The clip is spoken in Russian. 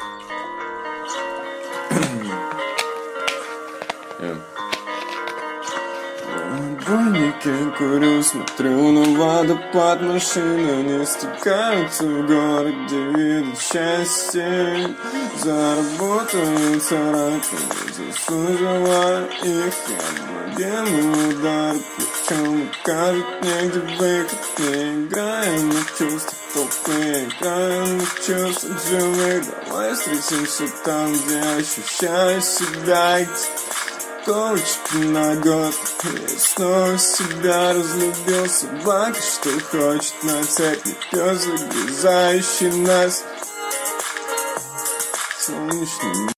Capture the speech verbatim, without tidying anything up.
В больнике курю, смотрю на водопад, машины не стекаются в город, где видят счастье. Заработаю царапины, заслуживаю их. Я благим удар плечом, кажет негде выход. Не играем на чувства толпы, играем на чувства живых. Давай встретимся там, где ощущаю себя. Ковочки на год, и снова себя разлюбил. Собака, что хочет на цепь, не пес, загрызающий нас. Солнечный